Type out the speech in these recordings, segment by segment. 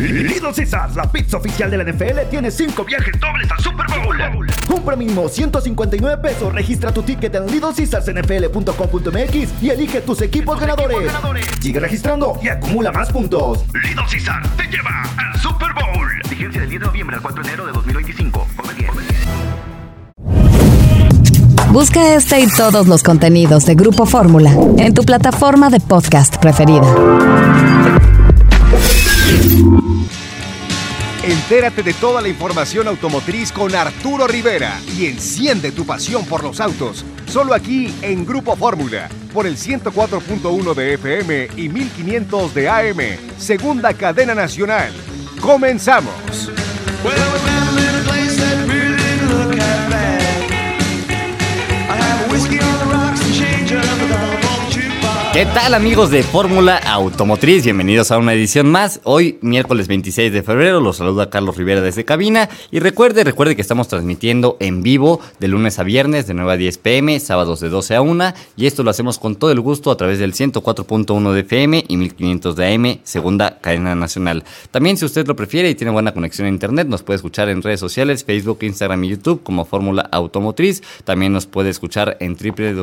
Little Caesars, la pizza oficial de la NFL, tiene 5 viajes dobles al Super Bowl. Compra mínimo $159. Registra tu ticket en littlecaesarsnfl.com.mx y elige tus equipos ganadores. Sigue registrando y acumula más puntos. Little Caesars te lleva al Super Bowl. Vigencia del 10 de noviembre al 4 de enero de 2025. Come bien. Busca este y todos los contenidos de Grupo Fórmula en tu plataforma de podcast preferida. Entérate de toda la información automotriz con Arturo Rivera y enciende tu pasión por los autos. Solo aquí en Grupo Fórmula, por el 104.1 de FM y 1500 de AM, segunda cadena nacional. ¡Comenzamos! ¿Qué tal, amigos de Fórmula Automotriz? Bienvenidos a una edición más. Hoy, miércoles 26 de febrero, los saluda Carlos Rivera desde cabina. Y recuerde que estamos transmitiendo en vivo de lunes a viernes de 9 a 10 pm, sábados de 12 a 1. Y esto lo hacemos con todo el gusto a través del 104.1 de FM y 1500 de AM, segunda cadena nacional. También, si usted lo prefiere y tiene buena conexión a internet, nos puede escuchar en redes sociales, Facebook, Instagram y YouTube como Fórmula Automotriz. También nos puede escuchar en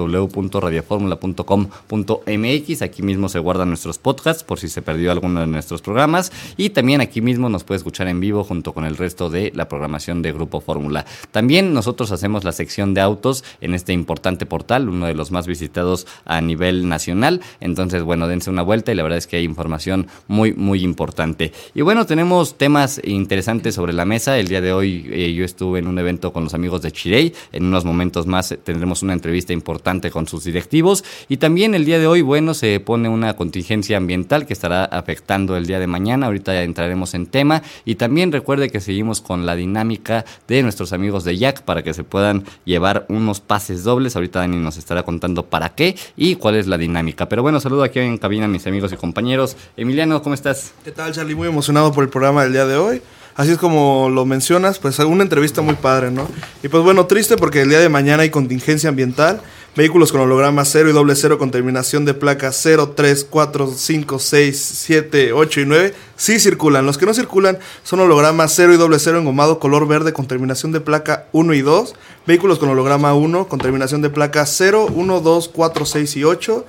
www.radioformula.com.mx. Aquí mismo se guardan nuestros podcasts por si se perdió alguno de nuestros programas, y también aquí mismo nos puede escuchar en vivo junto con el resto de la programación de Grupo Fórmula. También nosotros hacemos la sección de autos en este importante portal, uno de los más visitados a nivel nacional. Entonces, bueno, dense una vuelta y la verdad es que hay información muy, muy importante. Y bueno, tenemos temas interesantes sobre la mesa. El día de hoy yo estuve en un evento con los amigos de Chirey. En unos momentos más tendremos una entrevista importante con sus directivos, y también el día de hoy, bueno, se pone una contingencia ambiental que estará afectando el día de mañana. Ahorita ya entraremos en tema, y también recuerde que seguimos con la dinámica de nuestros amigos de Jack para que se puedan llevar unos pases dobles. Ahorita Dani nos estará contando para qué y cuál es la dinámica. Pero bueno, saludo aquí en cabina a mis amigos y compañeros. Emiliano, ¿cómo estás? ¿Qué tal, Charlie? Muy emocionado por el programa del día de hoy. Así es como lo mencionas, pues una entrevista muy padre, ¿no? Y pues bueno, triste porque el día de mañana hay contingencia ambiental. Vehículos con holograma 0 y doble 0 con terminación de placa 0, 3, 4, 5, 6, 7, 8 y 9 sí circulan. Los que no circulan son hologramas 0 y doble 0 engomado color verde con terminación de placa 1 y 2. Vehículos con holograma 1 con terminación de placa 0, 1, 2, 4, 6 y 8.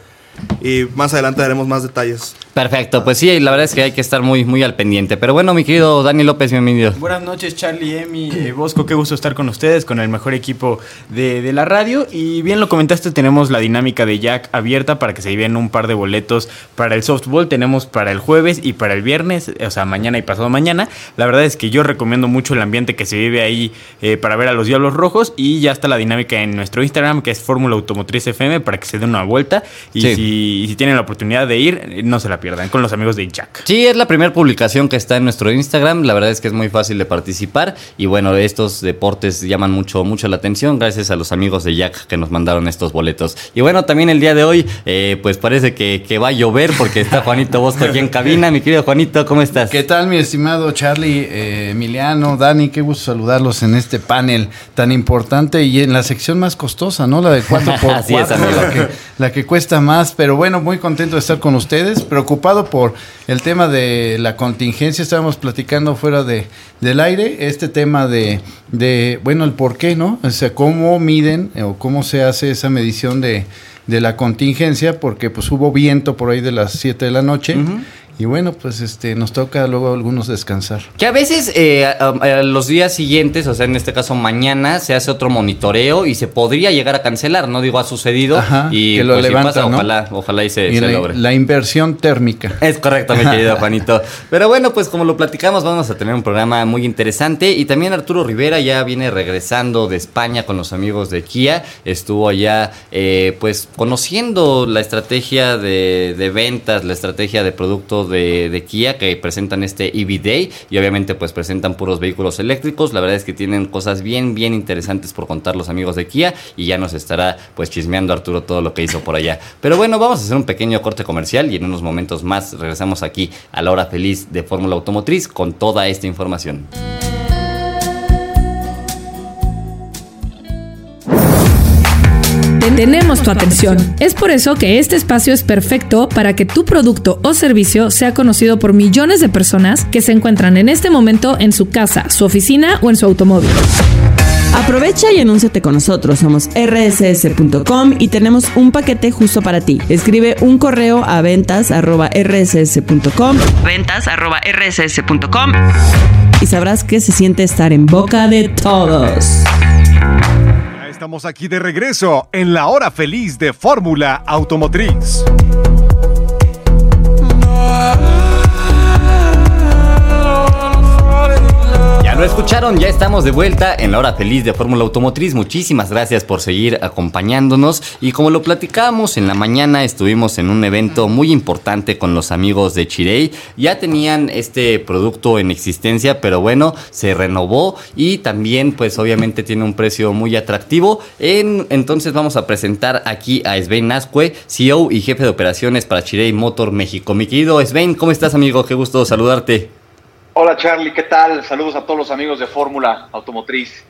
Y más adelante daremos más detalles. Perfecto, pues sí, la verdad es que hay que estar muy, muy al pendiente. Pero bueno, mi querido Dani López, bienvenido. Buenas noches, Charlie, Emi, Bosco, qué gusto estar con ustedes, con el mejor equipo de la radio. Y bien lo comentaste, tenemos la dinámica de Jack abierta para que se lleven un par de boletos para el softball. Tenemos para el jueves y para el viernes, o sea, mañana y pasado mañana. La verdad es que yo recomiendo mucho el ambiente que se vive ahí para ver a los Diablos Rojos. Y ya está la dinámica en nuestro Instagram, que es Fórmula Automotriz FM, para que se den una vuelta. Y sí, si tienen la oportunidad de ir, no se la pierdan con los amigos de Jack. Sí, es la primera publicación que está en nuestro Instagram. La verdad es que es muy fácil de participar. Y bueno, estos deportes llaman mucho la atención gracias a los amigos de Jack que nos mandaron estos boletos. Y bueno, también el día de hoy, pues parece que va a llover porque está Juanito Bosco aquí en cabina. Mi querido Juanito, ¿cómo estás? ¿Qué tal, mi estimado Charlie, Emiliano, Dani? Qué gusto saludarlos en este panel tan importante y en la sección más costosa, ¿no? La de 4x4. Así es, amigo. La que cuesta más, pero bueno, muy contento de estar con ustedes, preocupado por el tema de la contingencia. Estábamos platicando fuera del aire, este tema de bueno, el por qué, ¿no? O sea, cómo miden o cómo se hace esa medición de la contingencia, porque pues hubo viento por ahí de las 7 de la noche. Uh-huh. Y bueno, pues nos toca luego a algunos descansar. Que a veces a los días siguientes, o sea, en este caso mañana, se hace otro monitoreo y se podría llegar a cancelar, ¿no? Digo, ha sucedido. Ajá, y que lo pues, levantan, si pasa, ¿no? ojalá y se logre. La inversión térmica. Es correcto, mi querido Juanito. Pero bueno, pues como lo platicamos, vamos a tener un programa muy interesante. Y también Arturo Rivera ya viene regresando de España con los amigos de Kia. Estuvo allá, pues, conociendo la estrategia de ventas, la estrategia de producto de Kia, que presentan este EV Day, y obviamente pues presentan puros vehículos eléctricos. La verdad es que tienen cosas bien interesantes por contar los amigos de Kia, y ya nos estará pues chismeando Arturo todo lo que hizo por allá. Pero bueno, vamos a hacer un pequeño corte comercial y en unos momentos más regresamos aquí a la hora feliz de Fórmula Automotriz con toda esta información. orden, tenemos tu atención. Es por eso que este espacio es perfecto para que tu producto o servicio sea conocido por millones de personas que se encuentran en este momento en su casa, su oficina o en su automóvil. Aprovecha y anúnciate con nosotros. Somos rss.com y tenemos un paquete justo para ti. Escribe un correo a ventas@rss.com y sabrás que se siente estar en boca de todos. Ya estamos aquí de regreso en la hora feliz de Fórmula Automotriz. Lo escucharon, ya estamos de vuelta en la hora feliz de Fórmula Automotriz. Muchísimas gracias por seguir acompañándonos. Y como lo platicábamos en la mañana, estuvimos en un evento muy importante con los amigos de Chery. Ya tenían este producto en existencia, pero bueno, se renovó y también pues obviamente tiene un precio muy atractivo. Entonces vamos a presentar aquí a Svein Nazcue, CEO y jefe de operaciones para Chery Motor México. Mi querido Svein, ¿cómo estás, amigo? Qué gusto saludarte. Hola Charlie, ¿qué tal? Saludos a todos los amigos de Fórmula Automotriz.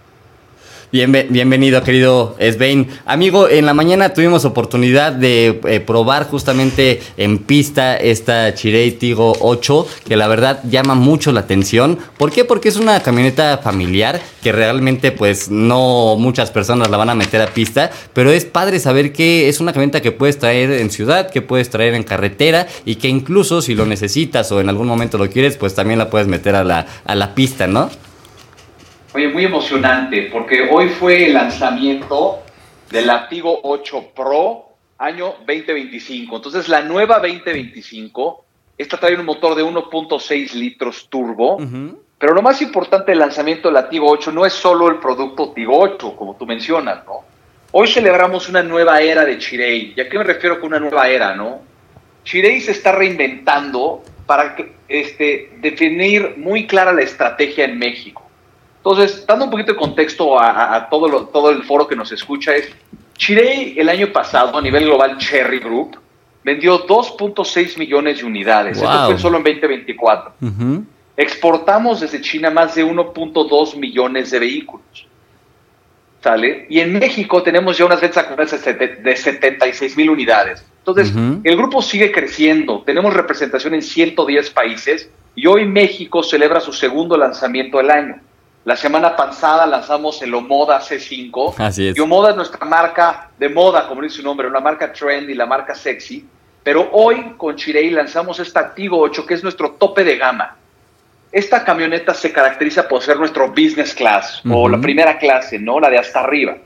Bienvenido, querido Svein. Amigo, en la mañana tuvimos oportunidad de probar justamente en pista esta Chery Tiggo 8, que la verdad llama mucho la atención. ¿Por qué? Porque es una camioneta familiar que realmente pues no muchas personas la van a meter a pista, pero es padre saber que es una camioneta que puedes traer en ciudad, que puedes traer en carretera y que incluso si lo necesitas o en algún momento lo quieres, pues también la puedes meter a la pista, ¿no? Oye, muy emocionante, porque hoy fue el lanzamiento de la Tiggo 8 Pro año 2025. Entonces, la nueva 2025, esta trae un motor de 1.6 litros turbo, pero lo más importante del lanzamiento de la Tiggo 8 no es solo el producto Tiggo 8, como tú mencionas, ¿no? Hoy celebramos una nueva era de Chery. ¿Y a qué me refiero con una nueva era, no? Chery se está reinventando para definir muy clara la estrategia en México. Entonces, dando un poquito de contexto a todo el foro que nos escucha, Chery el año pasado a nivel global Chery Group vendió 2.6 millones de unidades. Wow. Esto fue solo en 2024. Exportamos desde China más de 1.2 millones de vehículos. ¿Sale? Y en México tenemos ya unas ventas acumuladas de 76,000 unidades. Entonces, el grupo sigue creciendo. Tenemos representación en 110 países y hoy México celebra su segundo lanzamiento del año. La semana pasada lanzamos el Omoda C5. Así es. Y Omoda es nuestra marca de moda, como dice su nombre, una marca trendy, la marca sexy. Pero hoy con Chery lanzamos esta Tiggo 8, que es nuestro tope de gama. Esta camioneta se caracteriza por ser nuestro business class, o la primera clase, ¿no? La de hasta arriba.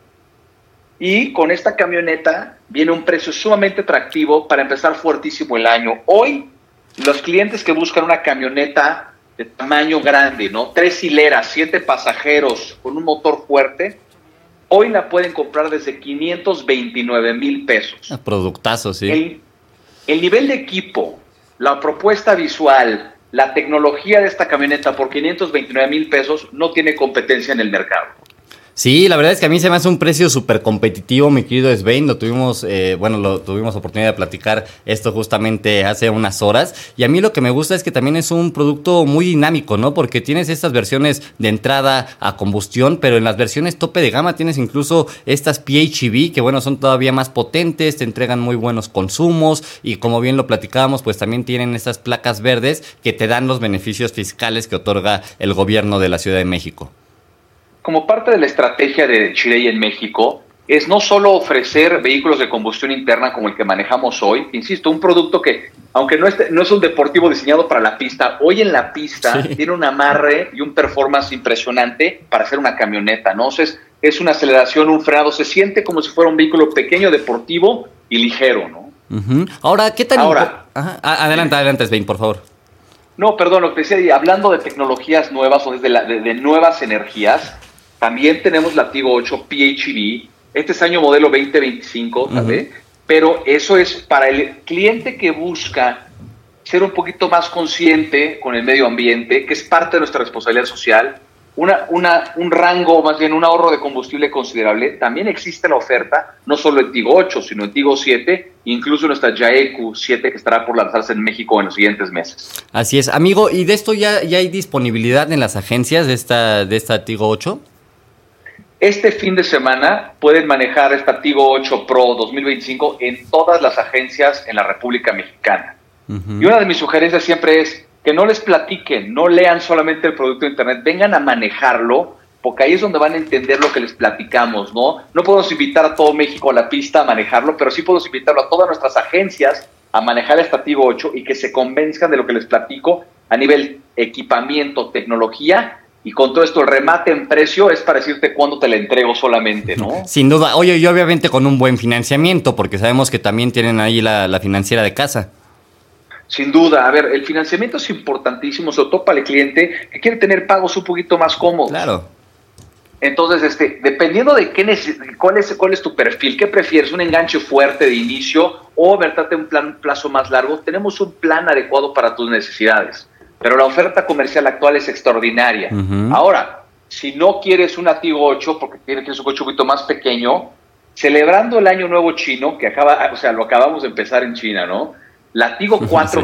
Y con esta camioneta viene un precio sumamente atractivo para empezar fuertísimo el año. Hoy, los clientes que buscan una camioneta de tamaño grande, ¿no? 3 hileras, 7 pasajeros, con un motor fuerte, hoy la pueden comprar desde 529,000 pesos. Productazo, sí. El nivel de equipo, la propuesta visual, la tecnología de esta camioneta por 529,000 pesos no tiene competencia en el mercado. Sí, la verdad es que a mí se me hace un precio súper competitivo, mi querido Svein. Lo tuvimos oportunidad de platicar esto justamente hace unas horas. Y a mí lo que me gusta es que también es un producto muy dinámico, ¿no? Porque tienes estas versiones de entrada a combustión, pero en las versiones tope de gama tienes incluso estas PHEV, que bueno, son todavía más potentes, te entregan muy buenos consumos y como bien lo platicábamos, pues también tienen estas placas verdes que te dan los beneficios fiscales que otorga el gobierno de la Ciudad de México. Como parte de la estrategia de Chery en México, es no solo ofrecer vehículos de combustión interna como el que manejamos hoy, insisto, un producto que, aunque no es un deportivo diseñado para la pista, hoy en la pista tiene un amarre y un performance impresionante para hacer una camioneta, ¿no? Entonces, es una aceleración, un frenado, se siente como si fuera un vehículo pequeño, deportivo y ligero, ¿no? Ahora, ¿qué tal? Adelante, Svein, por favor. No, perdón, lo que decía, hablando de tecnologías nuevas o de nuevas energías, también tenemos la Tiggo 8 PHEV. Este es año modelo 2025, ¿sabes? Pero eso es para el cliente que busca ser un poquito más consciente con el medio ambiente, que es parte de nuestra responsabilidad social, un rango, más bien un ahorro de combustible considerable. También existe la oferta, no solo en Tiggo 8, sino en Tiggo 7, incluso nuestra Yaeku 7 que estará por lanzarse en México en los siguientes meses. Así es, amigo, ¿y de esto ya hay disponibilidad en las agencias de esta Tiggo 8? Este fin de semana pueden manejar esta Tigo 8 Pro 2025 en todas las agencias en la República Mexicana. Y una de mis sugerencias siempre es que no les platiquen, no lean solamente el producto de internet, vengan a manejarlo, porque ahí es donde van a entender lo que les platicamos, ¿no? No podemos invitar a todo México a la pista a manejarlo, pero sí podemos invitarlo a todas nuestras agencias a manejar esta Tigo 8 y que se convenzcan de lo que les platico a nivel equipamiento, tecnología, y con todo esto el remate en precio es para decirte cuándo te la entrego solamente, ¿no? Sin duda. Oye, y obviamente con un buen financiamiento, porque sabemos que también tienen ahí la financiera de casa. Sin duda. A ver, el financiamiento es importantísimo, sobre todo para el cliente que quiere tener pagos un poquito más cómodos. Claro. Entonces, dependiendo de cuál es tu perfil, ¿qué prefieres? ¿Un enganche fuerte de inicio o vertarte un plazo más largo? Tenemos un plan adecuado para tus necesidades, pero la oferta comercial actual es extraordinaria. Ahora, si no quieres una Tigo 8 porque quieres un coche un poquito más pequeño, celebrando el Año Nuevo Chino, que lo acabamos de empezar en China, ¿no? La Tigo 4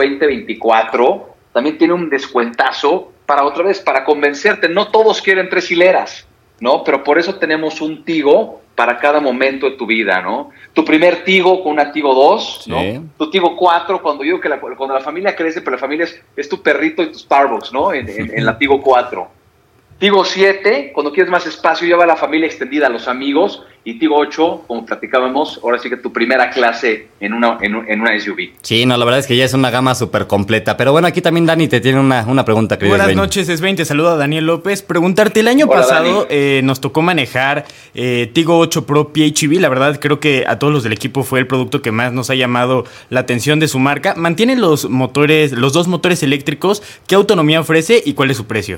2024 también tiene un descuentazo para convencerte. No todos quieren 3 hileras, ¿no? Pero por eso tenemos un Tigo para cada momento de tu vida, ¿no? Tu primer Tigo con una Tigo 2, ¿no? Sí. Tu Tigo 4, cuando yo digo que cuando la familia crece, pero la familia es tu perrito y tu Starbucks, ¿no? En la Tigo 4. Tigo 7, cuando quieres más espacio, lleva a la familia extendida, a los amigos. Y Tigo 8, como platicábamos, ahora sí que tu primera clase en una SUV. Sí, no, la verdad es que ya es una gama súper completa. Pero bueno, aquí también Dani te tiene una pregunta, querido. Buenas noches, Svein, te saluda Daniel López. Preguntarte, el año pasado nos tocó manejar Tigo 8 Pro PHEV. La verdad, creo que a todos los del equipo fue el producto que más nos ha llamado la atención de su marca. ¿Mantiene los dos motores eléctricos? ¿Qué autonomía ofrece y cuál es su precio?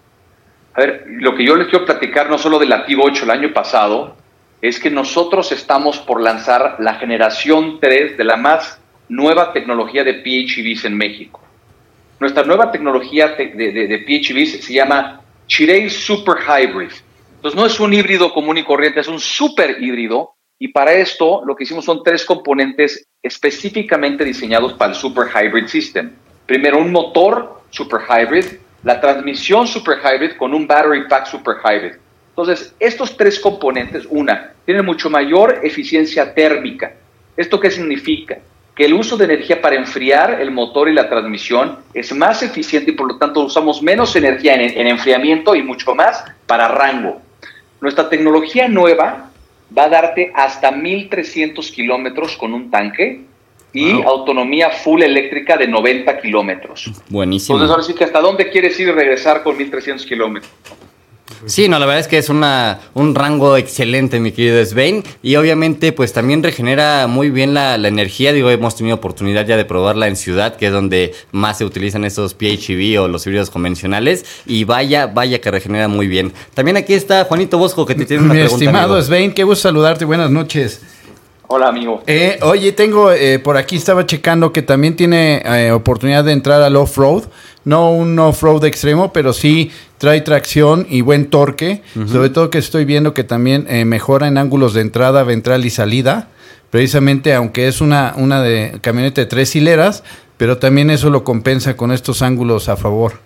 A ver, lo que yo les quiero platicar no solo de la Tigo 8 el año pasado, es que nosotros estamos por lanzar la generación 3 de la más nueva tecnología de PHEVs en México. Nuestra nueva tecnología de PHEVs se llama Chery Super Hybrid. Entonces no es un híbrido común y corriente, es un super híbrido, y para esto lo que hicimos son 3 componentes específicamente diseñados para el Super Hybrid System. Primero, un motor Super Hybrid, la transmisión Super Hybrid con un Battery Pack Super Hybrid. Entonces, estos 3 componentes, tienen mucho mayor eficiencia térmica. ¿Esto qué significa? Que el uso de energía para enfriar el motor y la transmisión es más eficiente y por lo tanto usamos menos energía en enfriamiento y mucho más para rango. Nuestra tecnología nueva va a darte hasta 1,300 kilómetros con un tanque y autonomía full eléctrica de 90 kilómetros. Buenísimo. Entonces ahora sí que hasta dónde quieres ir y regresar con 1,300 kilómetros. Sí, no, la verdad es que es un rango excelente, mi querido Svein, y obviamente pues también regenera muy bien la energía. Digo, hemos tenido oportunidad ya de probarla en ciudad, que es donde más se utilizan esos PHEV o los híbridos convencionales, y vaya que regenera muy bien. También aquí está Juanito Bosco, que te tiene una pregunta. Mi estimado amigo. Svein, qué gusto saludarte, buenas noches. Hola, amigo. Oye, tengo por aquí, estaba checando que también tiene oportunidad de entrar al off-road. No un off-road extremo, pero sí trae tracción y buen torque. Sobre todo que estoy viendo que también mejora en ángulos de entrada, ventral y salida. Precisamente, aunque es una de camioneta de 3 hileras, pero también eso lo compensa con estos ángulos a favor.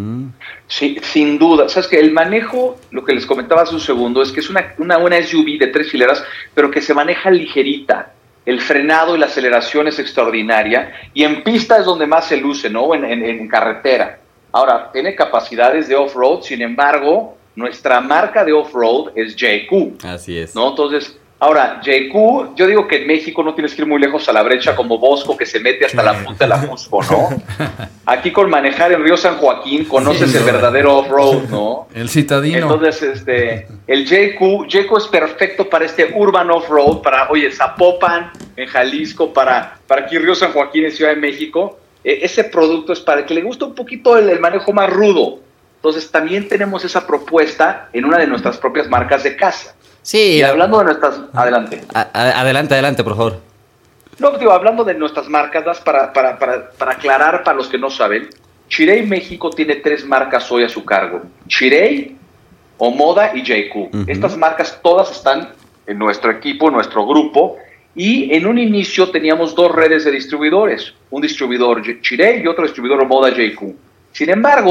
Sí, sin duda. Sabes que el manejo, lo que les comentaba hace un segundo, es que es una SUV de 3 hileras, pero que se maneja ligerita. El frenado y la aceleración es extraordinaria, y en pista es donde más se luce, ¿no? En carretera. Ahora, tiene capacidades de off-road, sin embargo, nuestra marca de off-road es JQ. Así es. ¿No? Entonces, ahora, JQ, yo digo que en México no tienes que ir muy lejos a la brecha como Bosco, que se mete hasta la punta de la Fusco, ¿no? Aquí con manejar en Río San Joaquín conoces el verdadero off-road, ¿no? El citadino. Entonces, el JQ es perfecto para este urban off-road, para, Zapopan, en Jalisco, para aquí Río San Joaquín en Ciudad de México. Ese producto es para el que le gusta un poquito el manejo más rudo. Entonces, también tenemos esa propuesta en una de nuestras propias marcas de casa. Sí. Y hablando de nuestras... Adelante. Adelante, por favor. No, hablando de nuestras marcas, para aclarar para los que no saben, Chery México tiene 3 marcas hoy a su cargo. Chery, Omoda y JQ. Estas marcas todas están en nuestro equipo, en nuestro grupo, y en un inicio teníamos 2 redes de distribuidores, un distribuidor Chery y otro distribuidor Omoda JQ. Sin embargo,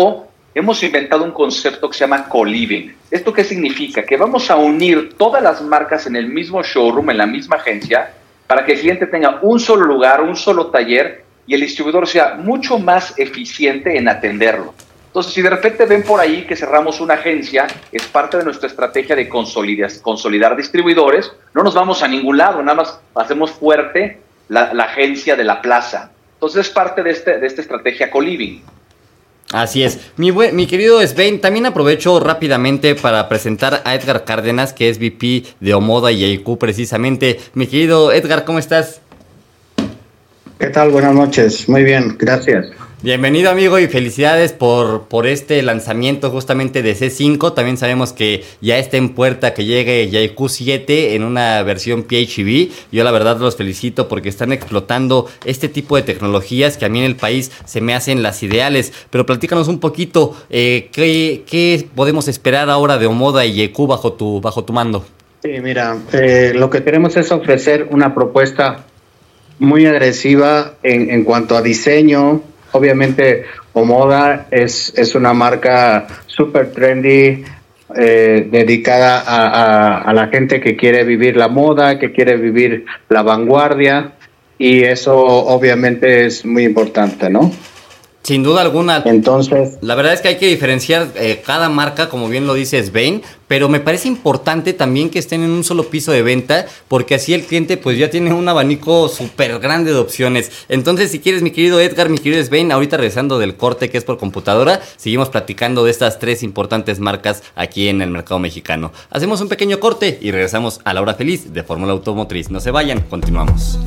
hemos inventado un concepto que se llama co-living. ¿Esto qué significa? Que vamos a unir todas las marcas en el mismo showroom, en la misma agencia, para que el cliente tenga un solo lugar, un solo taller, y el distribuidor sea mucho más eficiente en atenderlo. Entonces, si de repente ven por ahí que cerramos una agencia, es parte de nuestra estrategia de consolidar distribuidores. No nos vamos a ningún lado, nada más hacemos fuerte la agencia de la plaza. Entonces, es parte de esta estrategia co-living. Así es. Mi querido Svein, también aprovecho rápidamente para presentar a Edgar Cárdenas, que es VP de Omoda y Jaycu precisamente. Mi querido Edgar, ¿cómo estás? ¿Qué tal? Buenas noches. Muy bien, gracias. Bienvenido, amigo, y felicidades por este lanzamiento justamente de C5. También sabemos que ya está en puerta que llegue Jaycu 7 en una versión PHEV. Yo la verdad los felicito porque están explotando este tipo de tecnologías que a mí en el país se me hacen las ideales. Pero platícanos un poquito, ¿qué podemos esperar ahora de Omoda y Jaycu bajo tu mando? Sí, mira, lo que queremos es ofrecer una propuesta muy agresiva en cuanto a diseño. Obviamente Omoda es una marca super trendy, dedicada a la gente que quiere vivir la moda, que quiere vivir la vanguardia, y eso obviamente es muy importante, ¿no? Sin duda alguna. Entonces, la verdad es que hay que diferenciar cada marca, como bien lo dice Svein, pero me parece importante también que estén en un solo piso de venta, porque así el cliente pues ya tiene un abanico súper grande de opciones. Entonces, si quieres, mi querido Edgar, mi querido Svein, ahorita regresando del corte que es por computadora, seguimos platicando de estas 3 importantes marcas aquí en el mercado mexicano. Hacemos un pequeño corte y regresamos a la hora feliz de Fórmula Automotriz. No se vayan, continuamos.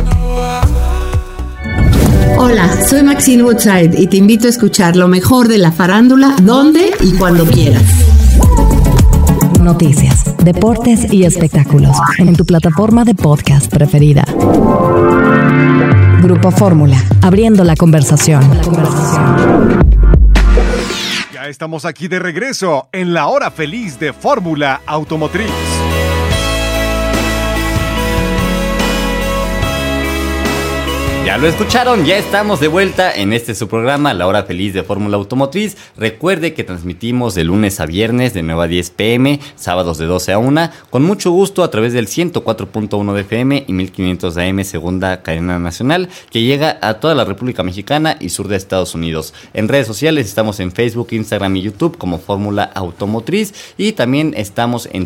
Hola, soy Maxine Woodside y te invito a escuchar lo mejor de la farándula, donde y cuando quieras. Noticias, deportes y espectáculos en tu plataforma de podcast preferida. Grupo Fórmula, abriendo la conversación. Ya estamos aquí de regreso en la hora feliz de Fórmula Automotriz. Ya lo escucharon, ya estamos de vuelta en su programa, La Hora Feliz de Fórmula Automotriz. Recuerde que transmitimos de lunes a viernes de 9 a 10 pm, sábados de 12 a 1, con mucho gusto a través del 104.1 de FM y 1500 de AM, segunda cadena nacional, que llega a toda la República Mexicana y sur de Estados Unidos. En redes sociales estamos en Facebook, Instagram y YouTube como Fórmula Automotriz, y también estamos en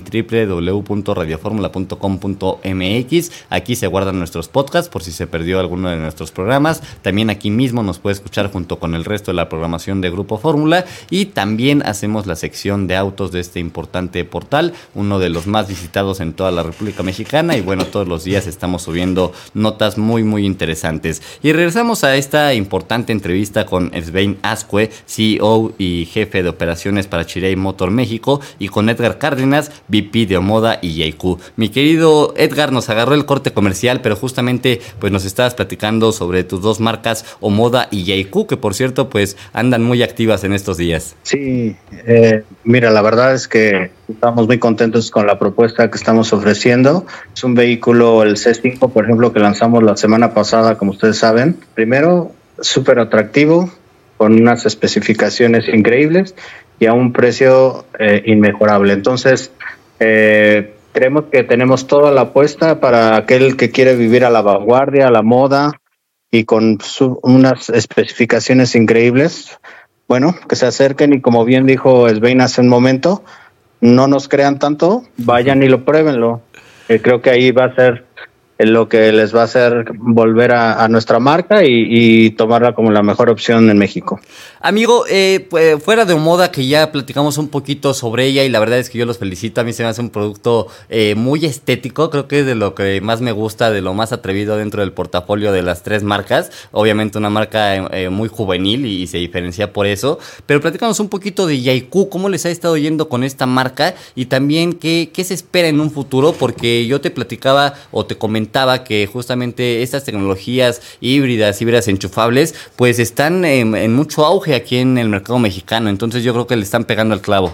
www.radioformula.com.mx. Aquí se guardan nuestros podcasts por si se perdió alguno de nuestros programas. También aquí mismo nos puede escuchar junto con el resto de la programación de Grupo Fórmula, y también hacemos la sección de autos de este importante portal, uno de los más visitados en toda la República Mexicana, y bueno, todos los días estamos subiendo notas muy muy interesantes. Y regresamos a esta importante entrevista con Svein Azcue, CEO y jefe de operaciones para Chery Motor México, y con Edgar Cárdenas, VP de Omoda y Jaycu. Mi querido Edgar, nos agarró el corte comercial, pero justamente pues nos estabas platicando sobre tus 2 marcas, Omoda y Jaycu, que por cierto pues andan muy activas en estos días. Sí, mira, la verdad es que estamos muy contentos con la propuesta que estamos ofreciendo. Es un vehículo, el C5, por ejemplo, que lanzamos la semana pasada, como ustedes saben. Primero, súper atractivo, con unas especificaciones increíbles y a un precio inmejorable. Entonces, creemos que tenemos toda la apuesta para aquel que quiere vivir a la vanguardia, a la moda, y con unas especificaciones increíbles. Bueno, que se acerquen, y como bien dijo Svein hace un momento, no nos crean tanto, vayan y lo pruébenlo. Creo que ahí va a ser lo que les va a hacer volver a nuestra marca y tomarla como la mejor opción en México. Amigo, pues, fuera de Omoda, que ya platicamos un poquito sobre ella, y la verdad es que yo los felicito. A mí se me hace un producto muy estético. Creo que es de lo que más me gusta, de lo más atrevido dentro del portafolio de las 3 marcas. Obviamente una marca muy juvenil y se diferencia por eso. Pero platícanos un poquito de Jaycu, cómo les ha estado yendo con esta marca, y también qué se espera en un futuro, porque yo te platicaba o te comentaba que justamente estas tecnologías híbridas enchufables, pues están en mucho auge aquí en el mercado mexicano. Entonces yo creo que le están pegando al clavo.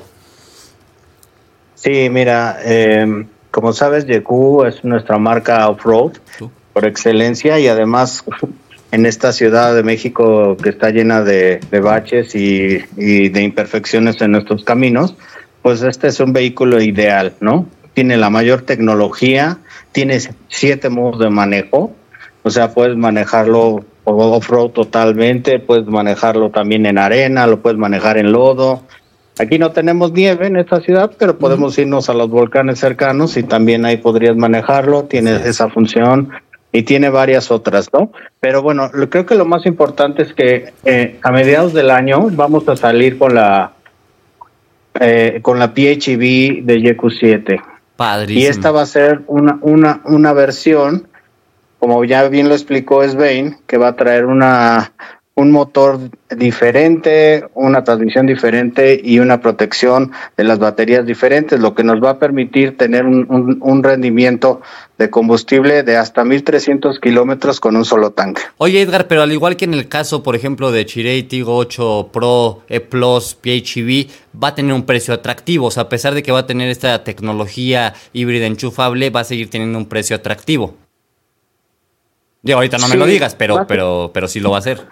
Sí, mira, como sabes, Jaycu es nuestra marca off-road por excelencia, y además en esta Ciudad de México que está llena de baches y de imperfecciones en nuestros caminos, pues este es un vehículo ideal, ¿no? Tiene la mayor tecnología, tiene 7 modos de manejo, o sea, puedes manejarlo off-road totalmente, puedes manejarlo también en arena, lo puedes manejar en lodo. Aquí no tenemos nieve en esta ciudad, pero podemos irnos a los volcanes cercanos y también ahí podrías manejarlo, tiene esa función y tiene varias otras, ¿no? Pero bueno, creo que lo más importante es que a mediados del año vamos a salir con la PHEV de YQ7. Padrísimo. Y esta va a ser una versión, como ya bien lo explicó Svein, que va a traer un motor diferente, una transmisión diferente y una protección de las baterías diferentes, lo que nos va a permitir tener un rendimiento de combustible de hasta 1,300 kilómetros con un solo tanque. Oye, Edgar, pero al igual que en el caso, por ejemplo, de Chery Tiggo 8 Pro, E Plus, PHEV, va a tener un precio atractivo. O sea, a pesar de que va a tener esta tecnología híbrida enchufable, va a seguir teniendo un precio atractivo. Digo, ahorita no me lo digas, pero sí lo va a hacer.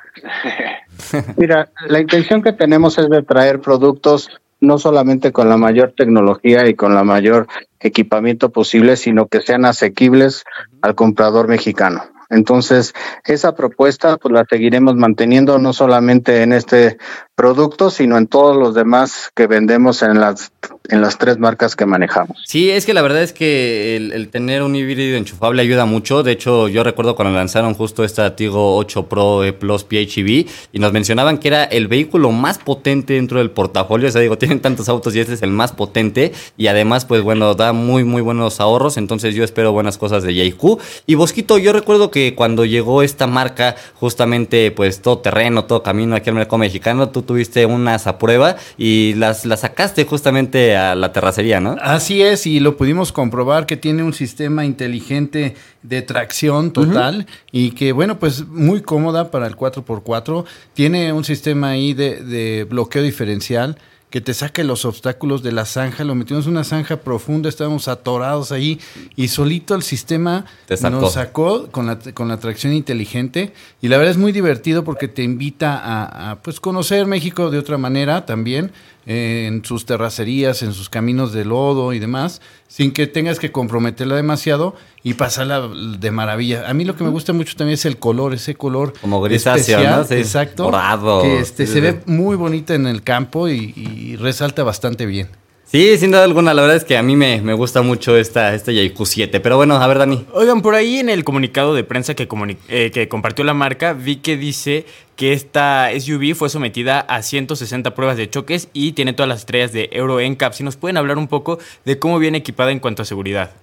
Mira, la intención que tenemos es de traer productos no solamente con la mayor tecnología y con la mayor equipamiento posible, sino que sean asequibles al comprador mexicano. Entonces, esa propuesta pues la seguiremos manteniendo no solamente en este producto, sino en todos los demás que vendemos en las 3 marcas que manejamos. Sí, es que la verdad es que el tener un híbrido enchufable ayuda mucho. De hecho, yo recuerdo cuando lanzaron justo esta Tiggo 8 Pro E Plus PHEV y nos mencionaban que era el vehículo más potente dentro del portafolio. O sea, digo, tienen tantos autos y este es el más potente y además, pues bueno, da muy, muy buenos ahorros. Entonces yo espero buenas cosas de JQ. Y Bosquito, yo recuerdo que cuando llegó esta marca, justamente pues todo terreno, todo camino aquí al mercado mexicano, tú tuviste unas a prueba y las sacaste justamente a la terracería, ¿no? Así es, y lo pudimos comprobar que tiene un sistema inteligente de tracción total y que, bueno, pues muy cómoda para el 4x4. Tiene un sistema ahí de bloqueo diferencial que te saque los obstáculos de la zanja. Lo metimos en una zanja profunda, estábamos atorados ahí y solito el sistema nos sacó con la tracción inteligente. Y la verdad es muy divertido porque te invita a pues conocer México de otra manera también, en sus terracerías, en sus caminos de lodo y demás, sin que tengas que comprometerla demasiado y pasarla de maravilla. A mí lo que me gusta mucho también es el color, ese color como grisáceo, especial, ¿no? Sí, exacto, dorado. que se ve muy bonita en el campo y resalta bastante bien. Sí, sin duda alguna, la verdad es que a mí me gusta mucho esta YQ7, pero bueno, a ver, Dani. Oigan, por ahí en el comunicado de prensa que compartió la marca, vi que dice que esta SUV fue sometida a 160 pruebas de choques y tiene todas las estrellas de Euro NCAP. Si nos pueden hablar un poco de cómo viene equipada en cuanto a seguridad.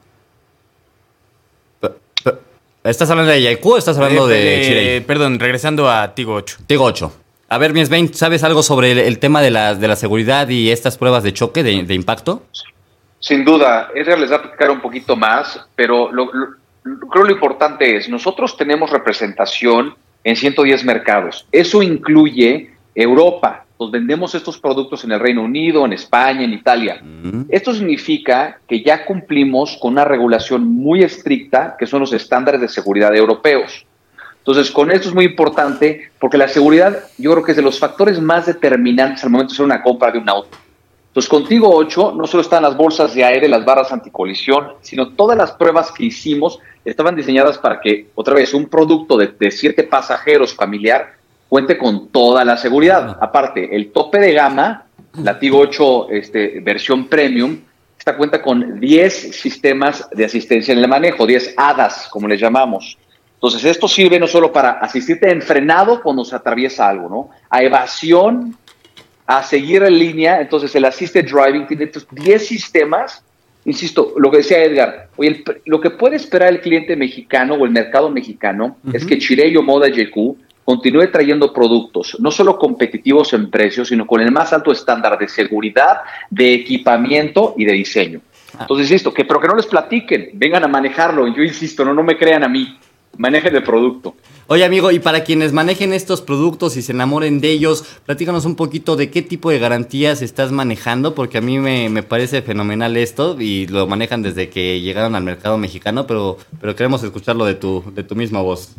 ¿Estás hablando de YQ o estás hablando de Chery? Perdón, regresando a Tiggo 8. Tiggo 8. A ver, mi Svein, ¿sabes algo sobre el tema de la seguridad y estas pruebas de choque, de impacto? Sin duda, Edgar les va a platicar un poquito más, pero creo lo importante es, nosotros tenemos representación en 110 mercados. Eso incluye Europa. Nos vendemos estos productos en el Reino Unido, en España, en Italia. Esto significa que ya cumplimos con una regulación muy estricta, que son los estándares de seguridad europeos. Entonces, con esto es muy importante porque la seguridad yo creo que es de los factores más determinantes al momento de hacer una compra de un auto. Entonces, con Tiggo 8 no solo están las bolsas de aire, las barras anticolisión, sino todas las pruebas que hicimos estaban diseñadas para que, otra vez, un producto de 7 pasajeros familiar cuente con toda la seguridad. Aparte, el tope de gama, la Tiggo 8 versión premium, esta cuenta con 10 sistemas de asistencia en el manejo, 10 ADAS, como les llamamos. Entonces, esto sirve no solo para asistirte en frenado cuando se atraviesa algo, ¿no? A evasión, a seguir en línea. Entonces, el Assisted Driving tiene estos 10 sistemas. Insisto, lo que decía Edgar, oye, lo que puede esperar el cliente mexicano o el mercado mexicano es que Chery o Moda YQ continúe trayendo productos, no solo competitivos en precios, sino con el más alto estándar de seguridad, de equipamiento y de diseño. Entonces, insisto, pero que no les platiquen, vengan a manejarlo. Yo insisto, no me crean a mí. Manejen el producto. Oye, amigo, y para quienes manejen estos productos y se enamoren de ellos, platícanos un poquito de qué tipo de garantías estás manejando, porque a mí me parece fenomenal esto y lo manejan desde que llegaron al mercado mexicano, pero queremos escucharlo de tu misma voz.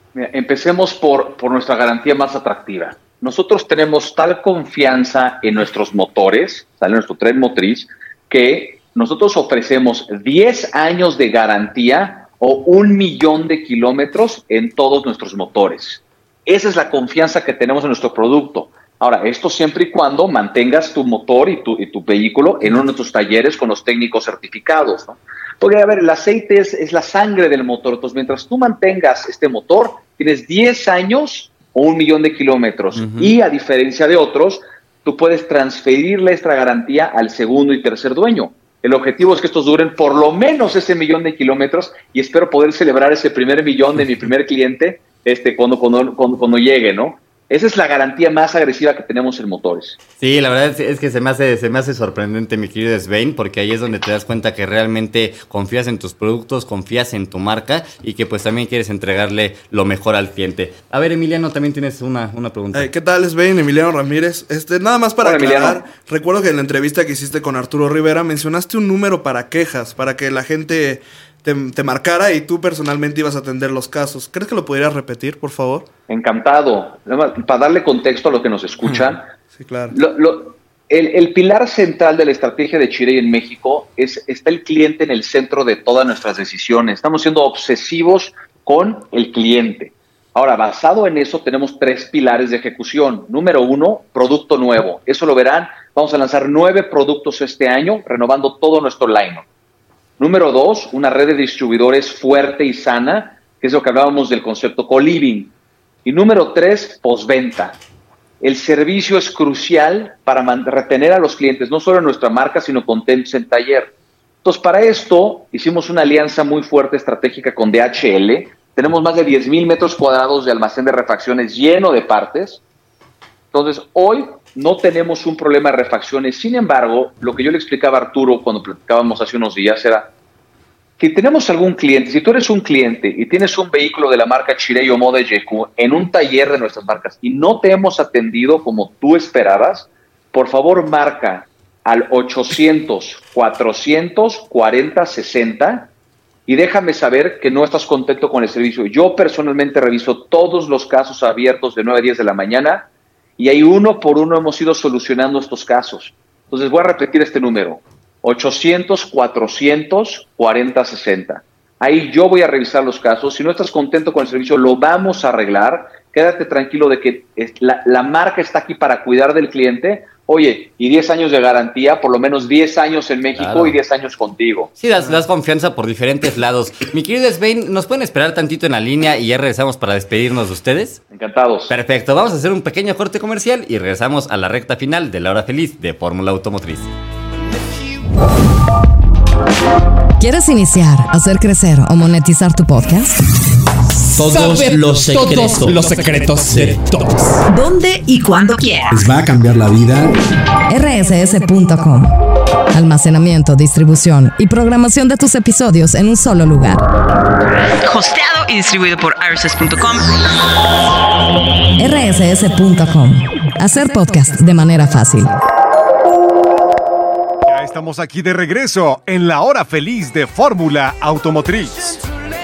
Mira, empecemos por nuestra garantía más atractiva. Nosotros tenemos tal confianza en nuestros motores, en nuestro tren motriz, que nosotros ofrecemos 10 años de garantía o 1,000,000 de kilómetros en todos nuestros motores. Esa es la confianza que tenemos en nuestro producto. Ahora, esto siempre y cuando mantengas tu motor y tu vehículo en uno de nuestros talleres con los técnicos certificados, ¿no? Porque, a ver, el aceite es la sangre del motor. Entonces, mientras tú mantengas este motor, tienes 10 años o 1,000,000 de kilómetros. Uh-huh. Y a diferencia de otros, tú puedes transferirle esta garantía al segundo y tercer dueño. El objetivo es que estos duren por lo menos ese 1,000,000 de kilómetros y espero poder celebrar ese primer 1,000,000 de mi primer cliente cuando llegue, ¿no? Esa es la garantía más agresiva que tenemos en motores. Sí, la verdad es que se me hace sorprendente, mi querido Svein, porque ahí es donde te das cuenta que realmente confías en tus productos, confías en tu marca y que pues también quieres entregarle lo mejor al cliente. A ver, Emiliano, también tienes una pregunta. ¿Qué tal, Svein? Emiliano Ramírez. Nada más para aclarar, Emiliano. Recuerdo que en la entrevista que hiciste con Arturo Rivera mencionaste un número para quejas, para que la gente te marcara y tú personalmente ibas a atender los casos. ¿Crees que lo podrías repetir, por favor? Encantado. Para darle contexto a los que nos escuchan. Sí, claro. El pilar central de la estrategia de Chirey en México está el cliente en el centro de todas nuestras decisiones. Estamos siendo obsesivos con el cliente. Ahora, basado en eso, tenemos 3 pilares de ejecución. Número 1, producto nuevo. Eso lo verán. Vamos a lanzar 9 productos este año, renovando todo nuestro line-up. Número 2, una red de distribuidores fuerte y sana, que es lo que hablábamos del concepto co-living. Y número 3, postventa. El servicio es crucial para retener a los clientes, no solo en nuestra marca, sino contentos en taller. Entonces, para esto, hicimos una alianza muy fuerte estratégica con DHL. Tenemos más de 10,000 metros cuadrados de almacén de refacciones lleno de partes. Entonces, hoy no tenemos un problema de refacciones. Sin embargo, lo que yo le explicaba a Arturo cuando platicábamos hace unos días era que tenemos algún cliente, si tú eres un cliente y tienes un vehículo de la marca Chirey o Moda JQ en un taller de nuestras marcas y no te hemos atendido como tú esperabas, por favor marca al 800-440-60 y déjame saber que no estás contento con el servicio. Yo personalmente reviso todos los casos abiertos de 9 a 10 de la mañana y ahí uno por uno hemos ido solucionando estos casos. Entonces voy a repetir este número, 800-440-60. Ahí yo voy a revisar los casos. Si no estás contento con el servicio, lo vamos a arreglar. Quédate tranquilo de que la marca está aquí para cuidar del cliente. Oye, y 10 años de garantía, por lo menos 10 años en México, claro, y 10 años contigo. Sí, das confianza por diferentes lados. Mi querido Svein, ¿nos pueden esperar tantito en la línea y ya regresamos para despedirnos de ustedes? Encantados. Perfecto, vamos a hacer un pequeño corte comercial y regresamos a la recta final de La Hora Feliz de Fórmula Automotriz. ¿Quieres iniciar, hacer crecer o monetizar tu podcast? Todos los secretos de todos. ¿Dónde y cuándo quieras? Les va a cambiar la vida. rss.com. Almacenamiento, distribución y programación de tus episodios en un solo lugar. Hosteado y distribuido por rss.com. rss.com. Hacer podcast de manera fácil. Ya estamos aquí de regreso en la Hora Feliz de Fórmula Automotriz.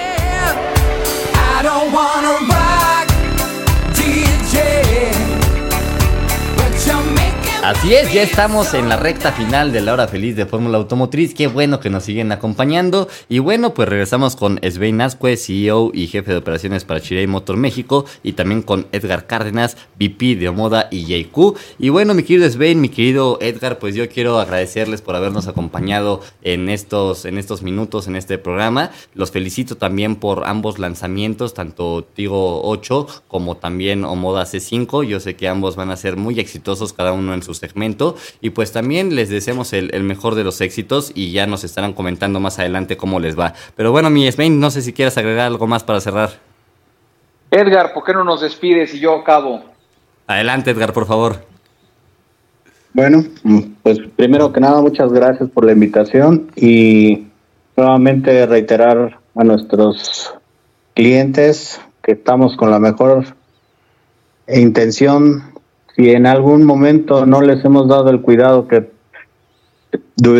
Así es, ya estamos en la recta final de La Hora Feliz de Fórmula Automotriz. Qué bueno que nos siguen acompañando. Y bueno, pues regresamos con Svein Azcue, CEO y jefe de operaciones para Chirey Motor México, y también con Edgar Cárdenas, VP de Omoda y JQ. Y bueno, mi querido Svein, mi querido Edgar, pues yo quiero agradecerles por habernos acompañado en estos minutos en este programa. Los felicito también por ambos lanzamientos, tanto Tigo 8 como también Omoda C5. Yo sé que ambos van a ser muy exitosos, cada uno en su segmento, y pues también les deseamos el mejor de los éxitos y ya nos estarán comentando más adelante cómo les va. Pero bueno, mi Svein, no sé si quieres agregar algo más para cerrar. Edgar, ¿por qué no nos despides y yo acabo? Adelante, Edgar, por favor. Bueno, pues primero que nada, muchas gracias por la invitación y nuevamente reiterar a nuestros clientes que estamos con la mejor intención. Si en algún momento no les hemos dado el cuidado que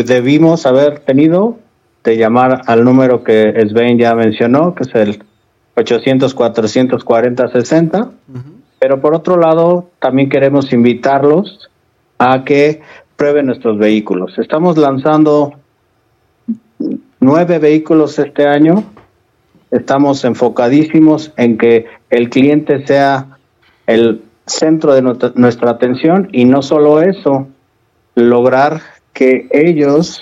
debimos haber tenido, de llamar al número que Svein ya mencionó, que es el 800 440 60. Pero por otro lado, también queremos invitarlos a que prueben nuestros vehículos. Estamos lanzando 9 vehículos este año. Estamos enfocadísimos en que el cliente sea el centro de nuestra atención, y no solo eso, lograr que ellos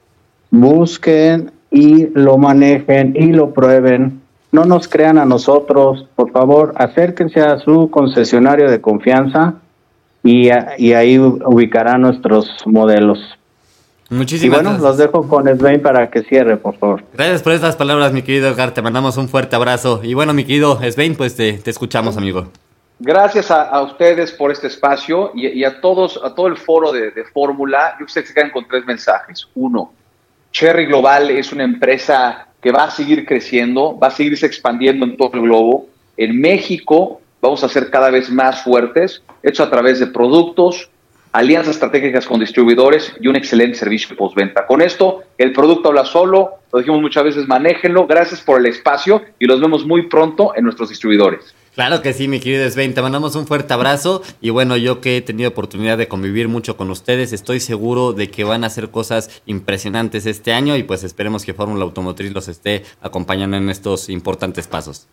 busquen y lo manejen y lo prueben. No nos crean a nosotros, por favor, acérquense a su concesionario de confianza y ahí ubicarán nuestros modelos. Muchísimas gracias. Los dejo con Svein para que cierre, por favor. Gracias por estas palabras, mi querido Edgar. Te mandamos un fuerte abrazo. Y bueno, mi querido Svein, pues te escuchamos, amigo. Gracias a ustedes por este espacio y a todo el foro de Fórmula. Yo sé que se quedan con 3 mensajes. 1, Cherry Global es una empresa que va a seguir creciendo, va a seguirse expandiendo en todo el globo. En México vamos a ser cada vez más fuertes, hecho a través de productos, alianzas estratégicas con distribuidores y un excelente servicio postventa. Con esto, el producto habla solo, lo dijimos muchas veces, manéjenlo. Gracias por el espacio y los vemos muy pronto en nuestros distribuidores. Claro que sí, mi querido Svein, te mandamos un fuerte abrazo. Y bueno, yo que he tenido oportunidad de convivir mucho con ustedes, estoy seguro de que van a hacer cosas impresionantes este año, y pues esperemos que Fórmula Automotriz los esté acompañando en estos importantes pasos.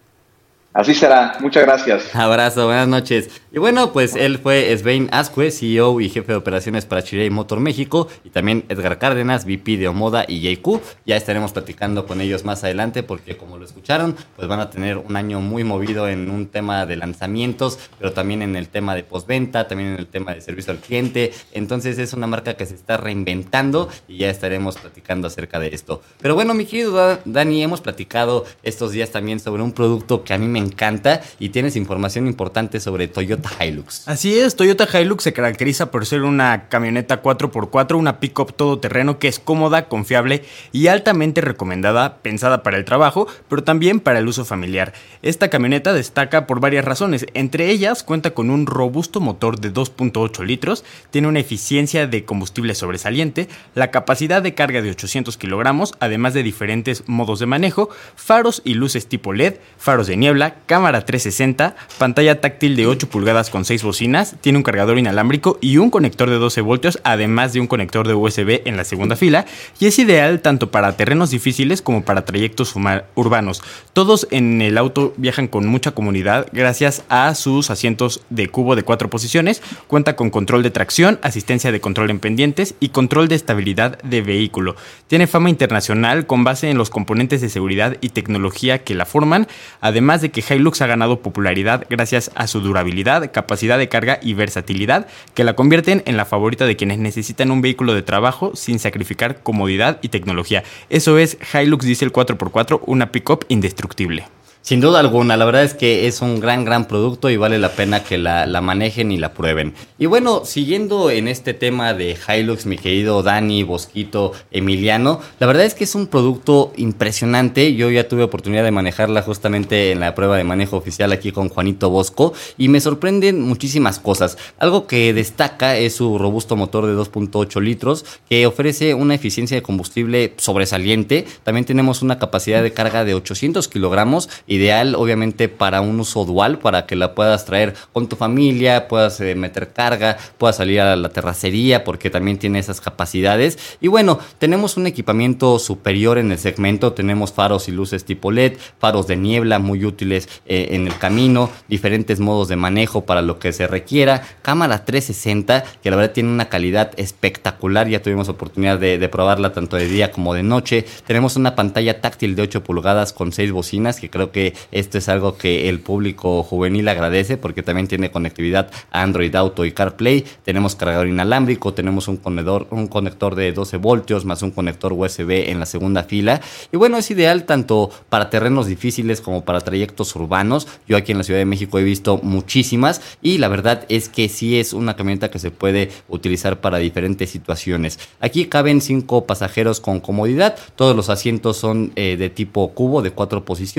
Así será. Muchas gracias. Abrazo, buenas noches. Y bueno, pues él fue Svein Azcue, CEO y jefe de operaciones para Chery Motor México, y también Edgar Cárdenas, VP de Omoda y JQ. Ya estaremos platicando con ellos más adelante, porque como lo escucharon, pues van a tener un año muy movido en un tema de lanzamientos, pero también en el tema de postventa, también en el tema de servicio al cliente. Entonces es una marca que se está reinventando y ya estaremos platicando acerca de esto. Pero bueno, mi querido Dani, hemos platicado estos días también sobre un producto que a mí me encanta, y tienes información importante sobre Toyota Hilux. Así es, Toyota Hilux se caracteriza por ser una camioneta 4x4, una pick-up todoterreno que es cómoda, confiable y altamente recomendada, pensada para el trabajo, pero también para el uso familiar. Esta camioneta destaca por varias razones, entre ellas cuenta con un robusto motor de 2.8 litros, tiene una eficiencia de combustible sobresaliente, la capacidad de carga de 800 kilogramos, además de diferentes modos de manejo, faros y luces tipo LED, faros de niebla, cámara 360, pantalla táctil de 8 pulgadas con 6 bocinas, tiene un cargador inalámbrico y un conector de 12 voltios, además de un conector de USB en la segunda fila, y es ideal tanto para terrenos difíciles como para trayectos urbanos. Todos en el auto viajan con mucha comodidad gracias a sus asientos de cubo de 4 posiciones, cuenta con control de tracción, asistencia de control en pendientes y control de estabilidad de vehículo. Tiene fama internacional con base en los componentes de seguridad y tecnología que la forman, además de que Hilux ha ganado popularidad gracias a su durabilidad, capacidad de carga y versatilidad, que la convierten en la favorita de quienes necesitan un vehículo de trabajo sin sacrificar comodidad y tecnología. Eso es Hilux Diesel 4x4, una pick-up indestructible. Sin duda alguna, la verdad es que es un gran producto y vale la pena que la manejen y la prueben. Y bueno, siguiendo en este tema de Hilux, mi querido Dani, Bosquito, Emiliano, la verdad es que es un producto impresionante. Yo ya tuve oportunidad de manejarla justamente en la prueba de manejo oficial aquí con Juanito Bosco, y me sorprenden muchísimas cosas. Algo que destaca es su robusto motor de 2.8 litros, que ofrece una eficiencia de combustible sobresaliente. También tenemos una capacidad de carga de 800 kilogramos, ideal obviamente para un uso dual, para que la puedas traer con tu familia, puedas meter carga, puedas salir a la terracería, porque también tiene esas capacidades. Y bueno, tenemos un equipamiento superior en el segmento, tenemos faros y luces tipo LED, faros de niebla muy útiles en el camino, diferentes modos de manejo para lo que se requiera, cámara 360 que la verdad tiene una calidad espectacular, ya tuvimos oportunidad de probarla tanto de día como de noche. Tenemos una pantalla táctil de 8 pulgadas con 6 bocinas, que creo que esto es algo que el público juvenil agradece, porque también tiene conectividad a Android Auto y CarPlay. Tenemos cargador inalámbrico, tenemos un conector de 12 voltios más un conector USB en la segunda fila. Y bueno, es ideal tanto para terrenos difíciles como para trayectos urbanos. Yo aquí en la Ciudad de México he visto muchísimas, y la verdad es que sí es una camioneta que se puede utilizar para diferentes situaciones. Aquí caben 5 pasajeros con comodidad, todos los asientos son de tipo cubo de 4 posiciones.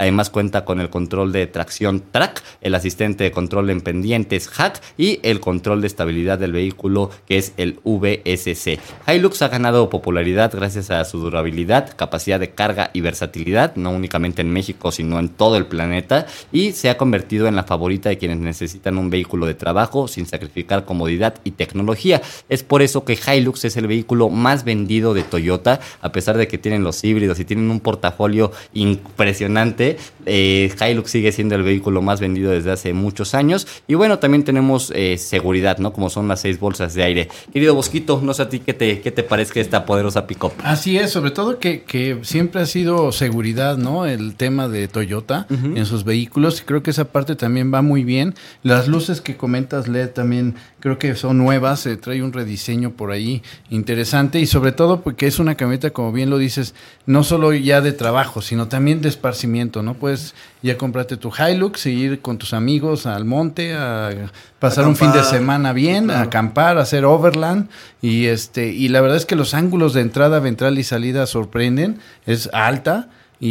Además cuenta con el control de tracción Track, el asistente de control en pendientes HAC y el control de estabilidad del vehículo, que es el VSC. Hilux ha ganado popularidad gracias a su durabilidad, capacidad de carga y versatilidad, no únicamente en México, sino en todo el planeta, y se ha convertido en la favorita de quienes necesitan un vehículo de trabajo sin sacrificar comodidad y tecnología. Es por eso que Hilux es el vehículo más vendido de Toyota, a pesar de que tienen los híbridos y tienen un portafolio impresionante. Hilux sigue siendo el vehículo más vendido desde hace muchos años. Y bueno, también tenemos seguridad, ¿no? Como son las 6 bolsas de aire. Querido Bosquito, no sé a ti qué te parece esta poderosa pick-up. Así es, sobre todo que siempre ha sido seguridad, ¿no? El tema de Toyota en sus vehículos. Creo que esa parte también va muy bien. Las luces que comentas, LED, también creo que son nuevas. Trae un rediseño por ahí interesante, y sobre todo porque es una camioneta, como bien lo dices, no solo ya de trabajo, sino también de esparcimiento, ¿no? Puedes ya comprarte tu Hilux e ir con tus amigos al monte a pasar un fin de semana bien, a acampar, a hacer overland, y la verdad es que los ángulos de entrada, ventral y salida sorprenden. Es alta.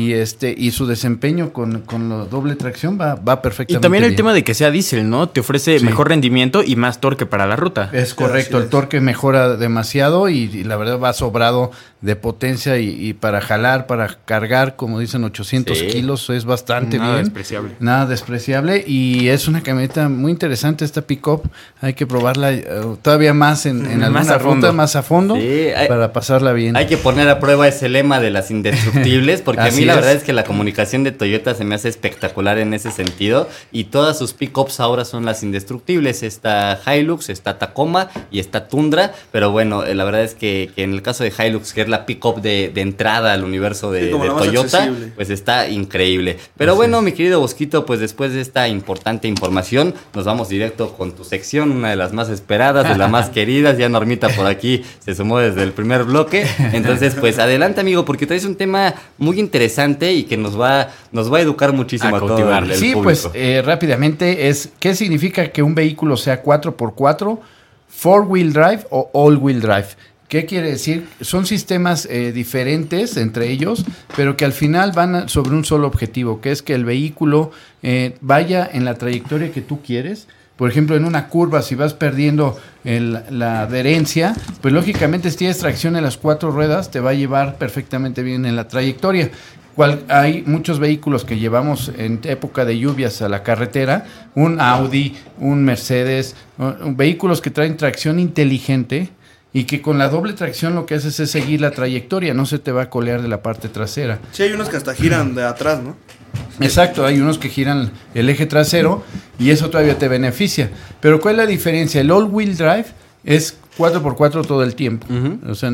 Y su desempeño con la doble tracción va perfectamente bien. Y también el tema de que sea diésel, ¿no? Te ofrece mejor rendimiento y más torque para la ruta. Es correcto, el torque mejora demasiado y la verdad va sobrado de potencia y para jalar, para cargar, como dicen, 800 kilos, es bastante bien. Nada despreciable, y es una camioneta muy interesante esta pick-up. Hay que probarla todavía más en alguna ruta, más a fondo, para pasarla bien. Hay que poner a prueba ese lema de las indestructibles, porque a mí la verdad es que la comunicación de Toyota se me hace espectacular en ese sentido, y todas sus pickups ahora son las indestructibles. Está Hilux, está Tacoma y está Tundra, pero bueno, la verdad es que en el caso de Hilux, que es la pickup de entrada al universo de Toyota, pues está increíble. Pero bueno, mi querido Bosquito, pues después de esta importante información, nos vamos directo con tu sección, una de las más esperadas, de las más queridas. Ya Normita por aquí se sumó desde el primer bloque. Entonces, pues adelante, amigo, porque traes un tema muy interesante y que nos va a educar muchísimo a todo el público. Pues rápidamente ¿qué significa que un vehículo sea 4x4, 4-wheel drive o all-wheel drive? ¿Qué quiere decir? Son sistemas diferentes entre ellos, pero que al final van sobre un solo objetivo, que es que el vehículo vaya en la trayectoria que tú quieres. Por ejemplo, en una curva, si vas perdiendo la adherencia, pues lógicamente si tienes tracción en las 4 ruedas, te va a llevar perfectamente bien en la trayectoria. Hay muchos vehículos que llevamos en época de lluvias a la carretera, un Audi, un Mercedes, vehículos que traen tracción inteligente, y que con la doble tracción lo que haces es seguir la trayectoria, no se te va a colear de la parte trasera. Sí, hay unos que hasta giran de atrás, ¿no? Exacto, hay unos que giran el eje trasero y eso todavía te beneficia. Pero ¿cuál es la diferencia? El all-wheel drive es 4x4 todo el tiempo. O sea,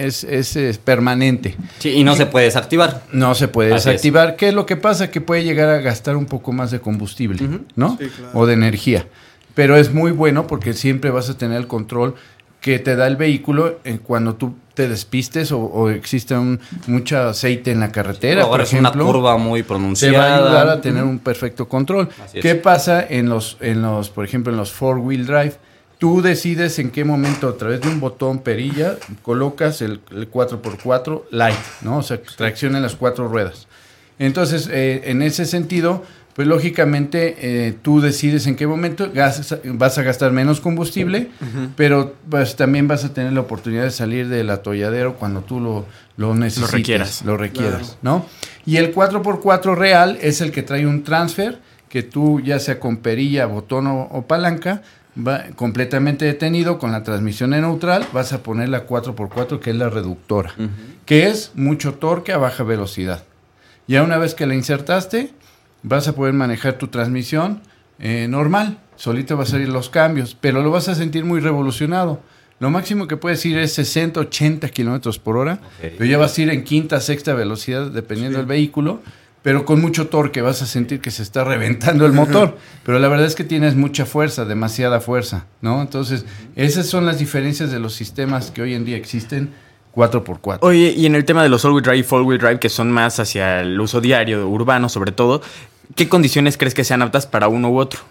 es permanente. Sí, y no se puede desactivar. No se puede desactivar. ¿Qué es lo que pasa? Que puede llegar a gastar un poco más de combustible, ¿no? Sí, claro. O de energía. Pero es muy bueno porque siempre vas a tener el control que te da el vehículo cuando tú te despistes o existe mucho aceite en la carretera. Ahora es una curva muy pronunciada. Te va a ayudar a tener un perfecto control. ¿Qué pasa por ejemplo, en los 4-wheel drive? Tú decides en qué momento, a través de un botón perilla, colocas el 4x4 light, ¿no? O sea, tracción en las 4 ruedas. Entonces, en ese sentido, pues lógicamente tú decides en qué momento vas a gastar menos combustible, pero pues también vas a tener la oportunidad de salir del atolladero cuando tú lo necesites, lo requieras, claro, ¿no? Y el 4x4 real es el que trae un transfer, que tú ya sea con perilla, botón o palanca, va completamente detenido con la transmisión en neutral, vas a poner la 4x4, que es la reductora, que es mucho torque a baja velocidad. Ya una vez que la insertaste, vas a poder manejar tu transmisión normal, solito vas a ir los cambios, pero lo vas a sentir muy revolucionado. Lo máximo que puedes ir es 60, 80 kilómetros por hora, pero ya vas a ir en quinta, sexta velocidad, dependiendo del vehículo, pero con mucho torque, vas a sentir que se está reventando el motor, pero la verdad es que tienes mucha fuerza, demasiada fuerza, ¿no? Entonces, esas son las diferencias de los sistemas que hoy en día existen 4x4. Oye, y en el tema de los all-wheel drive y four-wheel drive, que son más hacia el uso diario, urbano sobre todo, ¿qué condiciones crees que sean aptas para uno u otro?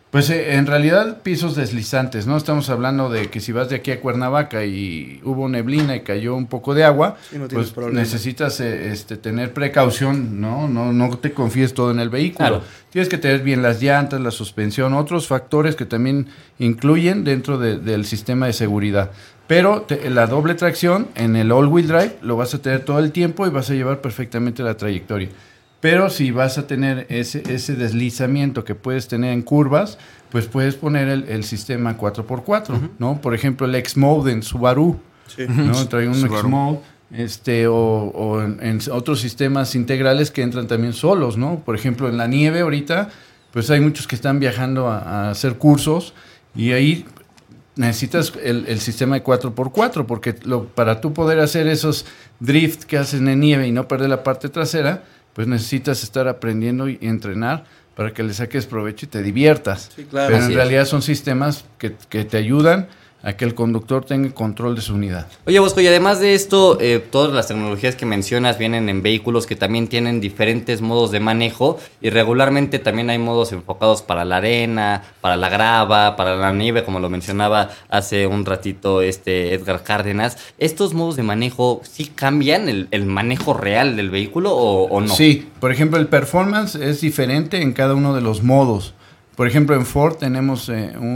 Pues en realidad pisos deslizantes, ¿no? Estamos hablando de que si vas de aquí a Cuernavaca y hubo neblina y cayó un poco de agua, Sí, no pues tienes problema. necesitas tener precaución, ¿no? No te confíes todo en el vehículo. Claro. Tienes que tener bien las llantas, la suspensión, otros factores que también incluyen dentro del sistema de seguridad. Pero la doble tracción en el all-wheel drive lo vas a tener todo el tiempo y vas a llevar perfectamente la trayectoria. Pero si vas a tener ese deslizamiento que puedes tener en curvas, pues puedes poner el sistema 4x4, ¿no? Por ejemplo, el X-Mode en Subaru, Sí. ¿no? Trae un Subaru. X-Mode, o en otros sistemas integrales que entran también solos, ¿no? Por ejemplo, en la nieve ahorita, pues hay muchos que están viajando a hacer cursos y ahí necesitas el sistema de 4x4, porque para tú poder hacer esos drift que hacen en nieve y no perder la parte trasera, pues necesitas estar aprendiendo y entrenar para que le saques provecho y te diviertas. Sí, claro. Pero Así en es. realidad son sistemas que te ayudan a que el conductor tenga control de su unidad. Oye, Bosco, y además de esto, todas las tecnologías que mencionas vienen en vehículos que también tienen diferentes modos de manejo y regularmente también hay modos enfocados para la arena, para la grava, para la nieve, como lo mencionaba hace un ratito Edgar Cárdenas. ¿Estos modos de manejo sí cambian el manejo real del vehículo o no? Sí, por ejemplo, el performance es diferente en cada uno de los modos. Por ejemplo, en Ford tenemos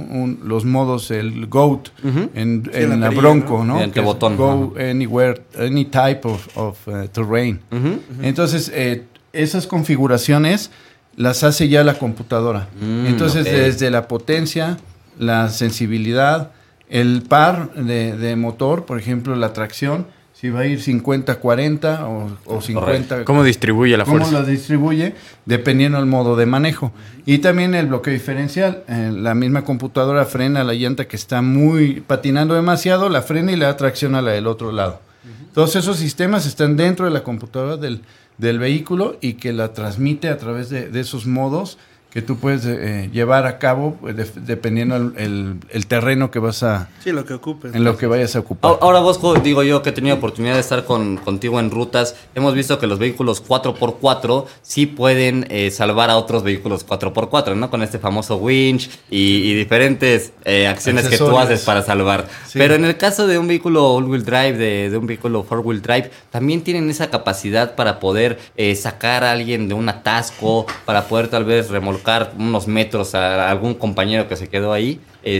los modos, el GOAT, en la perilla, Bronco, ¿no? Mediante Que es botón. Go anywhere, any type of terrain. Entonces, esas configuraciones las hace ya la computadora. Entonces, ok. desde la potencia, la sensibilidad, el par de motor, por ejemplo, la tracción, si va a ir 50-40 o 50... ¿Cómo distribuye la fuerza? ¿Cómo la distribuye? Dependiendo del modo de manejo. Y también el bloqueo diferencial. La misma computadora frena la llanta que está muy patinando demasiado, la frena y le da tracción a la del otro lado. Todos esos sistemas están dentro de la computadora del vehículo y que la transmite a través de esos modos que tú puedes llevar a cabo dependiendo el terreno que vas a... Sí, lo que ocupes. En lo que vayas a ocupar. Ahora, Bosco, digo yo que he tenido oportunidad de estar contigo en rutas, hemos visto que los vehículos 4x4 sí pueden salvar a otros vehículos 4x4, ¿no? Con este famoso winch y diferentes acciones que tú Accesorios. haces para salvar. Sí. Pero en el caso de un vehículo all-wheel drive, de un vehículo four-wheel drive, también tienen esa capacidad para poder sacar a alguien de un atasco, para poder tal vez remolcar unos metros a algún compañero que se quedó ahí,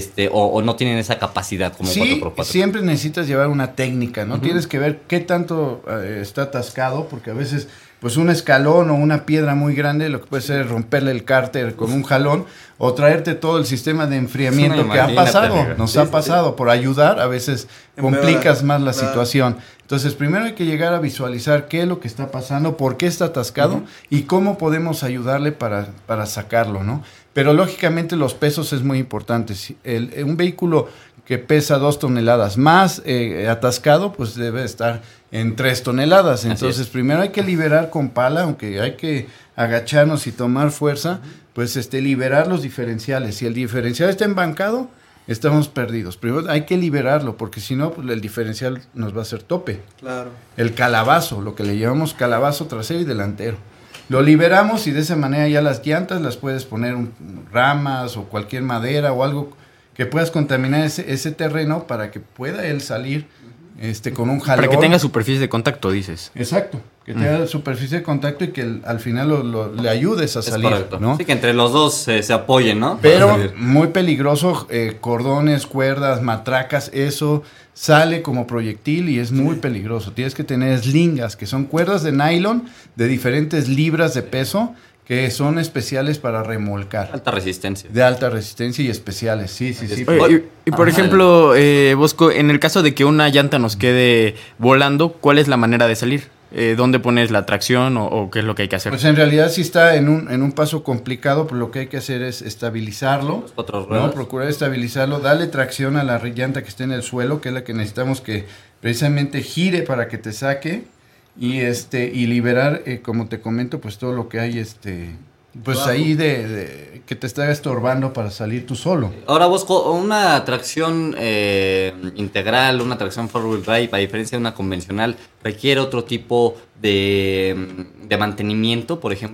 o no tienen esa capacidad como Sí, 4x4. siempre necesitas llevar una técnica, ¿no? Tienes que ver qué tanto está atascado, porque a veces, pues un escalón o una piedra muy grande, lo que puede ser es romperle el cárter con un jalón o traerte todo el sistema de enfriamiento que ha pasado, nos ha pasado. Por ayudar, a veces complicas más la situación. Entonces, primero hay que llegar a visualizar qué es lo que está pasando, por qué está atascado y cómo podemos ayudarle para sacarlo, ¿no? Pero lógicamente los pesos es muy importante. Si un vehículo que pesa 2 toneladas más atascado, pues debe estar en 3 toneladas. Entonces, primero hay que liberar con pala, aunque hay que agacharnos y tomar fuerza, pues liberar los diferenciales. Si el diferencial está embancado, estamos perdidos. Primero hay que liberarlo, porque si no, pues el diferencial nos va a hacer tope. Claro. El calabazo, lo que le llamamos calabazo trasero y delantero. Lo liberamos y de esa manera ya las llantas las puedes poner ramas o cualquier madera o algo que puedas contaminar ese terreno para que pueda él salir con un jalón. Para que tenga superficie de contacto, dices. Exacto, que tenga superficie de contacto y que al final le ayudes a salir. Correcto. ¿no? Sí, que entre los dos se apoyen, ¿no? Pero muy peligroso, cordones, cuerdas, matracas, eso sale como proyectil y es muy peligroso. Tienes que tener slingas, que son cuerdas de nylon de diferentes libras de peso, que son especiales para remolcar. Alta resistencia. De alta resistencia y especiales, sí. Oye, y por ejemplo, Bosco, en el caso de que una llanta nos quede volando, ¿cuál es la manera de salir? ¿Dónde pones la tracción o qué es lo que hay que hacer? Pues en realidad sí está en un paso complicado, pero lo que hay que hacer es estabilizarlo, ¿no? Procurar estabilizarlo, darle tracción a la llanta que esté en el suelo, que es la que necesitamos que precisamente gire para que te saque y liberar, como te comento, pues todo lo que hay pues ahí de que te está estorbando para salir tú solo. Ahora, Bosco, una tracción integral, una tracción four-wheel drive, a diferencia de una convencional, ¿requiere otro tipo de mantenimiento, por ejemplo?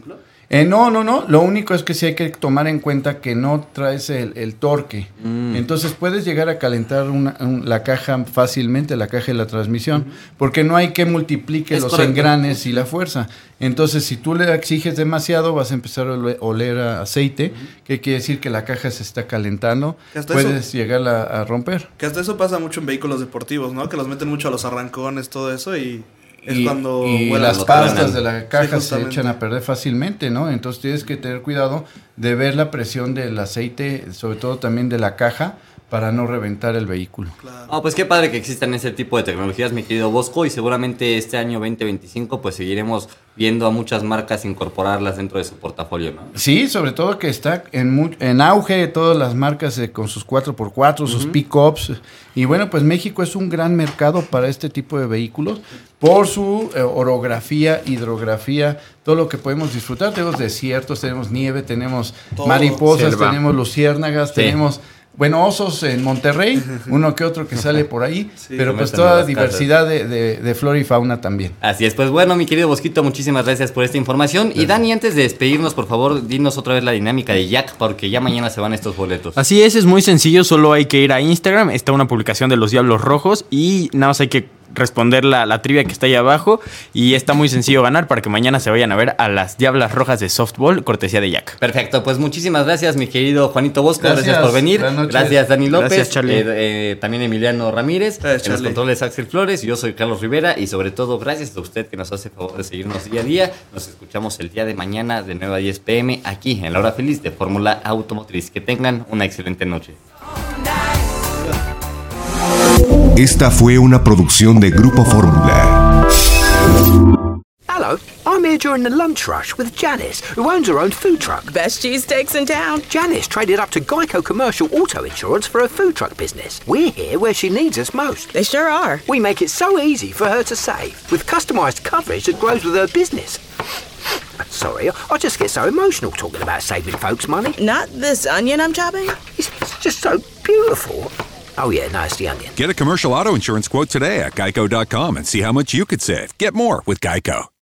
No. Lo único es que sí hay que tomar en cuenta que no traes el torque. Entonces puedes llegar a calentar la caja fácilmente, la caja de la transmisión, porque no hay que multiplique los engranes y la fuerza. Entonces, si tú le exiges demasiado, vas a empezar a oler a aceite, que quiere decir que la caja se está calentando. Puedes llegar a romper. Que hasta eso pasa mucho en vehículos deportivos, ¿no? Que los meten mucho a los arrancones, todo eso, y cuando las pastas de la caja se echan a perder fácilmente, ¿no? Entonces tienes que tener cuidado de ver la presión del aceite, sobre todo también de la caja, para no reventar el vehículo. Claro. Pues qué padre que existan ese tipo de tecnologías, mi querido Bosco, y seguramente este año 2025 pues seguiremos viendo a muchas marcas incorporarlas dentro de su portafolio, ¿no? Sí, sobre todo que está en auge todas las marcas con sus 4x4, sus pick-ups, y bueno, pues México es un gran mercado para este tipo de vehículos por su orografía, hidrografía, todo lo que podemos disfrutar. Tenemos desiertos, tenemos nieve, tenemos mariposas, tenemos luciérnagas, tenemos... Bueno, osos en Monterrey, uno que otro que sale por ahí, pero pues toda diversidad de flora y fauna también. Así es, pues bueno, mi querido Bosquito, muchísimas gracias por esta información. Y Dani, antes de despedirnos, por favor, dinos otra vez la dinámica de Jack, porque ya mañana se van estos boletos. Así es muy sencillo, solo hay que ir a Instagram, está una publicación de los Diablos Rojos y nada más hay que responder la trivia que está ahí abajo y está muy sencillo ganar para que mañana se vayan a ver a las Diablas Rojas de softball, cortesía de Jack. Perfecto, pues muchísimas gracias, mi querido Juanito Bosco, gracias por venir. Gracias, Dani López. Gracias, Charlie. También Emiliano Ramírez. En los controles, Axel Flores. Yo soy Carlos Rivera y sobre todo gracias a usted que nos hace favor de seguirnos día a día. Nos escuchamos el día de mañana de 9 a 10 p.m. aquí en La Hora Feliz de Fórmula Automotriz. Que tengan una excelente noche. Esta fue una producción de Grupo Fórmula. Hello, I'm here during the lunch rush with Janice, who owns her own food truck. Best cheesesteaks in town. Janice traded up to Geico Commercial Auto Insurance for her food truck business. We're here where she needs us most. They sure are. We make it so easy for her to save, with customized coverage that grows with her business. Sorry, I just get so emotional talking about saving folks money. Not this onion I'm chopping? It's just so beautiful. Oh yeah, no, it's the onion. Get a commercial auto insurance quote today at geico.com and see how much you could save. Get more with Geico.